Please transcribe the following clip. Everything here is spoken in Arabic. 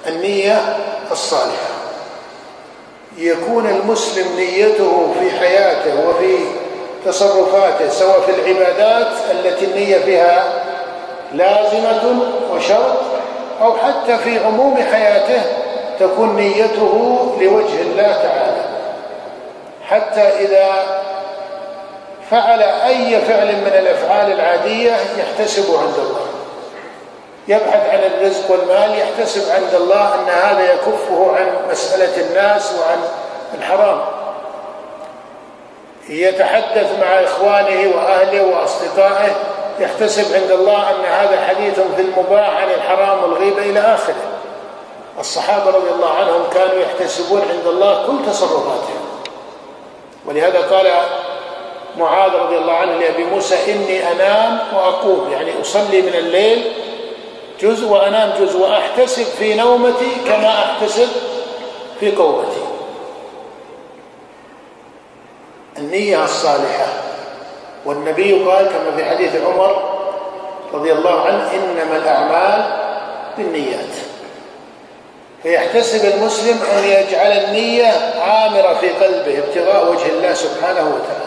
النية الصالحة. يكون المسلم نيته في حياته وفي تصرفاته سواء في العبادات التي النية فيها لازمة وشرط، أو حتى في عموم حياته تكون نيته لوجه الله تعالى، حتى إذا فعل أي فعل من الأفعال العادية يحتسب عند الله، يبحث عن الرزق والمال يحتسب عند الله أن هذا يكفه عن مسألة الناس وعن الحرام، يتحدث مع إخوانه وأهله وأصدقائه يحتسب عند الله أن هذا حديث في المباح عن الحرام والغيبة إلى آخره. الصحابة رضي الله عنهم كانوا يحتسبون عند الله كل تصرفاتهم، ولهذا قال معاذ رضي الله عنه لأبي موسى: إني أنام وأقوم، يعني أصلي من الليل جزء وأنام جزء، وأحتسب في نومتي كما أحتسب في قومتي. النية الصالحة. والنبي قال كما في حديث عمر رضي الله عنه: إنما الأعمال بالنيات. فيحتسب المسلم أن يجعل النية عامرة في قلبه ابتغاء وجه الله سبحانه وتعالى.